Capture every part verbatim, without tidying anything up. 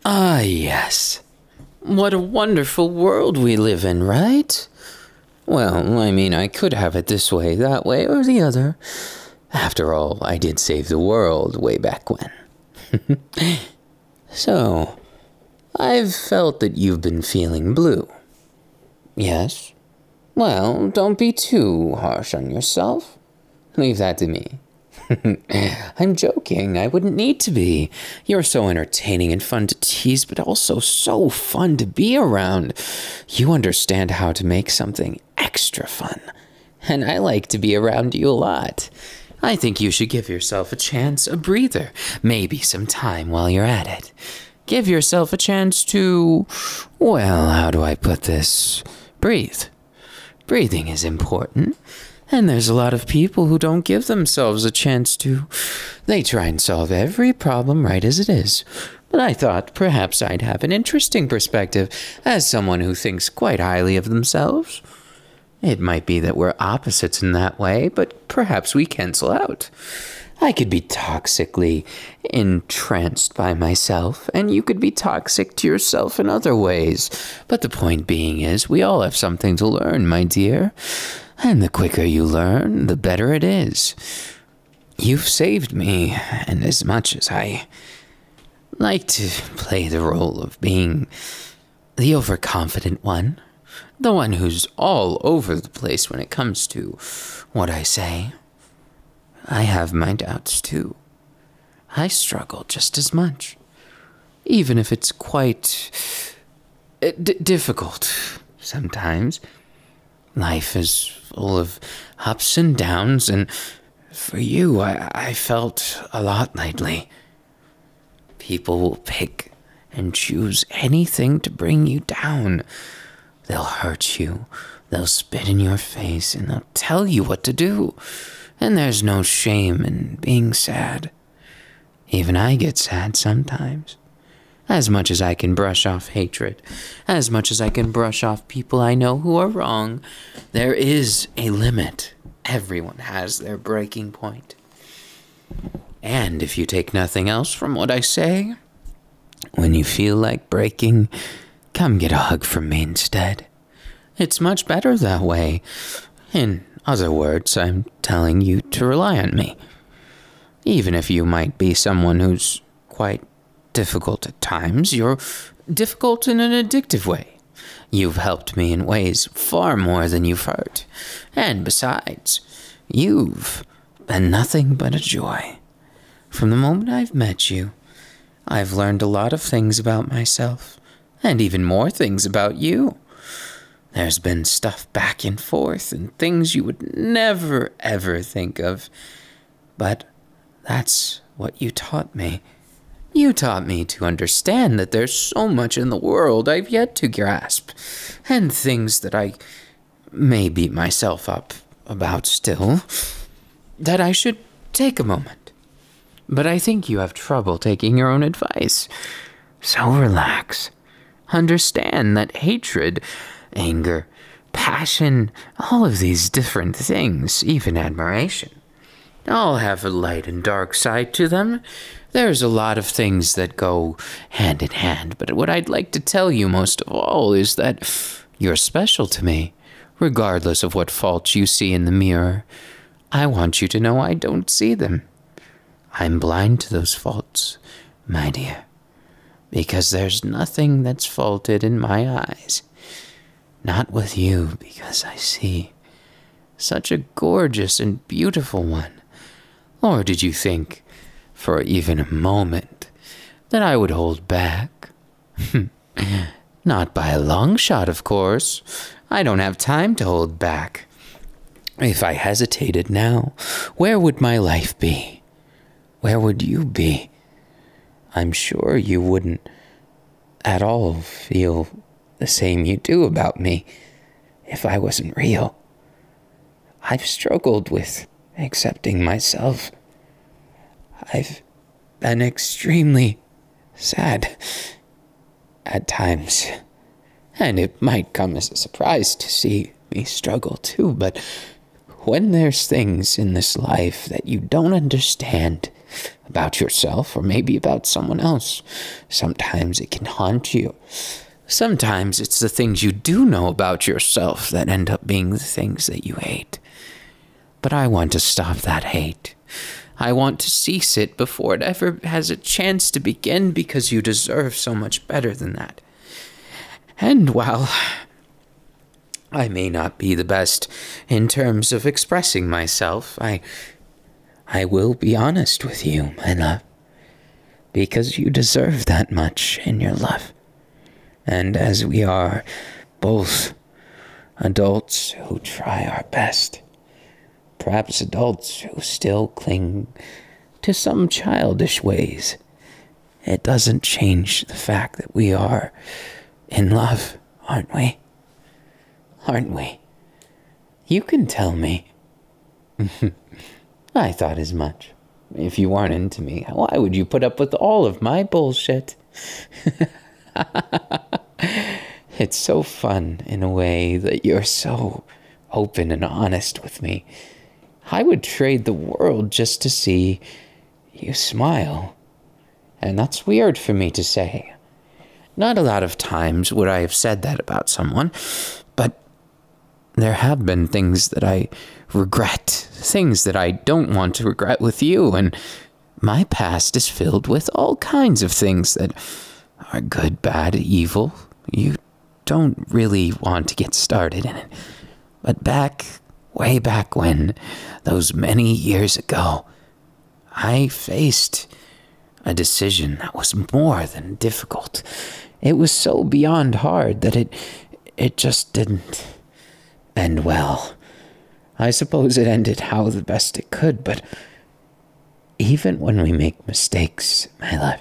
Ah, yes. What a wonderful world we live in, right? Well, I mean, I could have it this way, that way, or the other. After all, I did save the world way back when. So, I've felt that you've been feeling blue. Yes? Well, don't be too harsh on yourself. Leave that to me. I'm joking. I wouldn't need to be. You're so entertaining and fun to tease, but also so fun to be around. You understand how to make something extra fun. And I like to be around you a lot. I think you should give yourself a chance, a breather, maybe some time while you're at it. Give yourself a chance to, well, how do I put this? Breathe. Breathing is important. And there's a lot of people who don't give themselves a chance to. They try and solve every problem right as it is. But I thought perhaps I'd have an interesting perspective as someone who thinks quite highly of themselves. It might be that we're opposites in that way, but perhaps we cancel out. I could be toxically entranced by myself, and you could be toxic to yourself in other ways. But the point being is, we all have something to learn, my dear. And the quicker you learn, the better it is. You've saved me, and as much as I like to play the role of being the overconfident one, the one who's all over the place when it comes to what I say, I have my doubts too. I struggle just as much, even if it's quite uh, d- difficult sometimes. Life is full of ups and downs, and for you, I, I felt a lot lately. People will pick and choose anything to bring you down. They'll hurt you, they'll spit in your face, and they'll tell you what to do. And there's no shame in being sad. Even I get sad sometimes. As much as I can brush off hatred, as much as I can brush off people I know who are wrong, there is a limit. Everyone has their breaking point. And if you take nothing else from what I say, when you feel like breaking, come get a hug from me instead. It's much better that way. In other words, I'm telling you to rely on me. Even if you might be someone who's quite difficult at times, you're difficult in an addictive way. You've helped me in ways far more than you've hurt. And besides, you've been nothing but a joy. From the moment I've met you, I've learned a lot of things about myself, and even more things about you. There's been stuff back and forth, and things you would never, ever think of. But that's what you taught me. You taught me to understand that there's so much in the world I've yet to grasp, and things that I may beat myself up about still, that I should take a moment. But I think you have trouble taking your own advice. So relax. Understand that hatred, anger, passion, all of these different things, even admiration, all have a light and dark side to them. There's a lot of things that go hand in hand, but what I'd like to tell you most of all is that you're special to me, regardless of what faults you see in the mirror. I want you to know I don't see them. I'm blind to those faults, my dear, because there's nothing that's faulted in my eyes. Not with you, because I see such a gorgeous and beautiful one. Or did you think, for even a moment, that I would hold back? Not by a long shot, of course. I don't have time to hold back. If I hesitated now, where would my life be? Where would you be? I'm sure you wouldn't at all feel the same you do about me if I wasn't real. I've struggled with accepting myself. I've been extremely sad at times, and it might come as a surprise to see me struggle too, but when there's things in this life that you don't understand, about yourself or maybe about someone else. Sometimes it can haunt you. Sometimes it's the things you do know about yourself that end up being the things that you hate. But I want to stop that hate. I want to cease it before it ever has a chance to begin, because you deserve so much better than that. And while I may not be the best in terms of expressing myself, I I will be honest with you, my love, because you deserve that much in your love. And as we are both adults who try our best, perhaps adults who still cling to some childish ways, it doesn't change the fact that we are in love, aren't we? Aren't we? You can tell me. I thought as much. If you weren't into me, why would you put up with all of my bullshit? It's so fun in a way that you're so open and honest with me. I would trade the world just to see you smile. And that's weird for me to say. Not a lot of times would I have said that about someone, but there have been things that I regret, things that I don't want to regret with you, and my past is filled with all kinds of things that are good, bad, evil. You don't really want to get started in it. But back, way back when, those many years ago, I faced a decision that was more than difficult. It was so beyond hard that it it just didn't end well. I suppose it ended how the best it could, but even when we make mistakes, my love,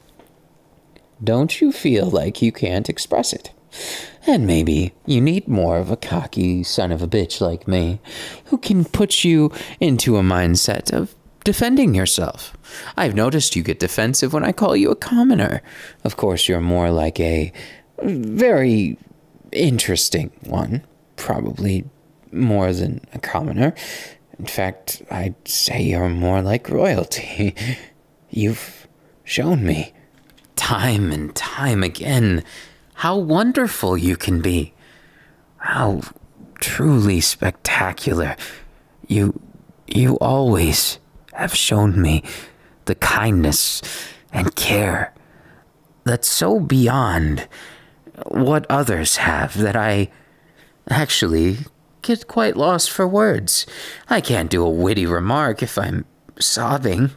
don't you feel like you can't express it? And maybe you need more of a cocky son of a bitch like me, who can put you into a mindset of defending yourself. I've noticed you get defensive when I call you a commoner. Of course, you're more like a very interesting one, probably more than a commoner. In fact, I'd say you're more like royalty. You've shown me time and time again how wonderful you can be, how truly spectacular. You, you always have shown me the kindness and care that's so beyond what others have that I actually get quite lost for words. I can't do a witty remark if I'm sobbing.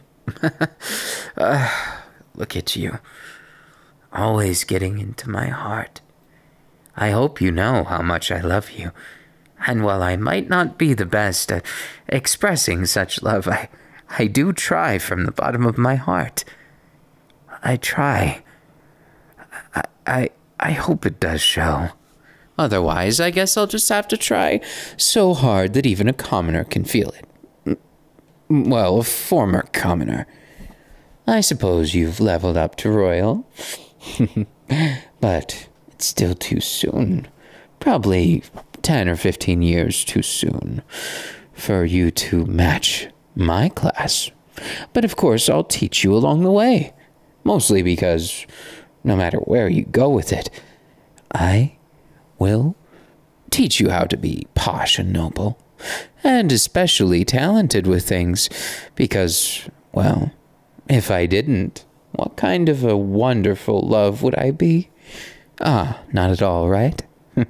uh, look at you, always getting into my heart. I hope you know how much I love you. And while I might not be the best at expressing such love, I, I do try from the bottom of my heart. I try. I, I, I hope it does show. Otherwise, I guess I'll just have to try so hard that even a commoner can feel it. Well, a former commoner. I suppose you've leveled up to royal. But it's still too soon. Probably ten or fifteen years too soon for you to match my class. But of course, I'll teach you along the way. Mostly because no matter where you go with it, I will teach you how to be posh and noble, and especially talented with things, because, well, if I didn't, what kind of a wonderful love would I be? Ah, not at all, right?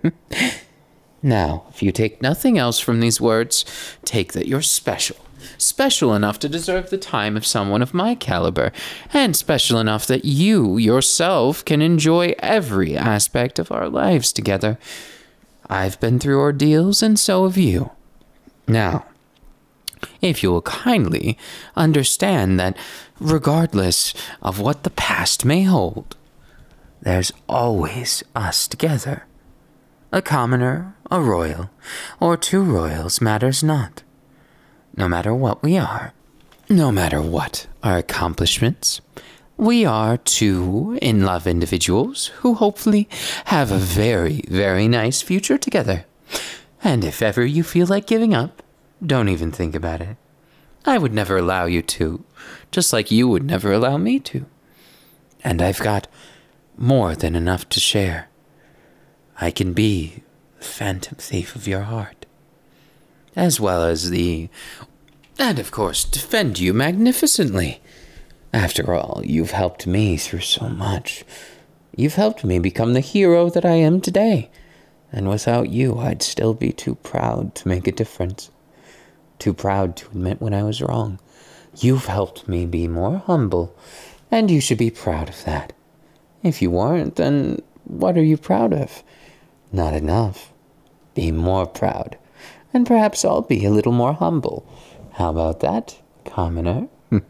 Now, if you take nothing else from these words, take that you're special. Special enough to deserve the time of someone of my caliber, and special enough that you yourself can enjoy every aspect of our lives together. I've been through ordeals, and so have you. Now, if you will kindly understand that regardless of what the past may hold, there's always us together. A commoner, a royal, or two royals matters not. No matter what we are, no matter what our accomplishments, we are two in-love individuals who hopefully have a very, very nice future together. And if ever you feel like giving up, don't even think about it. I would never allow you to. just like you would never allow me to. And I've got more than enough to share. I can be the phantom thief of your heart, as well as the... and of course defend you magnificently. After all, you've helped me through so much. You've helped me become the hero that I am today. And without you, I'd still be too proud to make a difference. Too proud to admit when I was wrong. You've helped me be more humble, and you should be proud of that. If you weren't, then what are you proud of? Not enough. Be more proud, and perhaps I'll be a little more humble. How about that, commoner?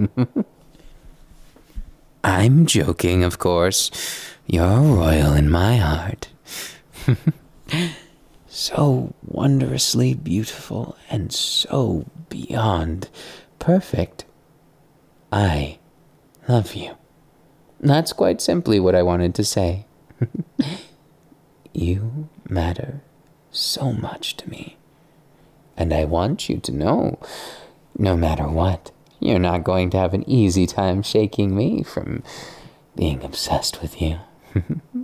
I'm joking, of course. You're royal in my heart. So wondrously beautiful and so beyond perfect. I love you. That's quite simply what I wanted to say. You matter so much to me. And I want you to know, no matter what, you're not going to have an easy time shaking me from being obsessed with you.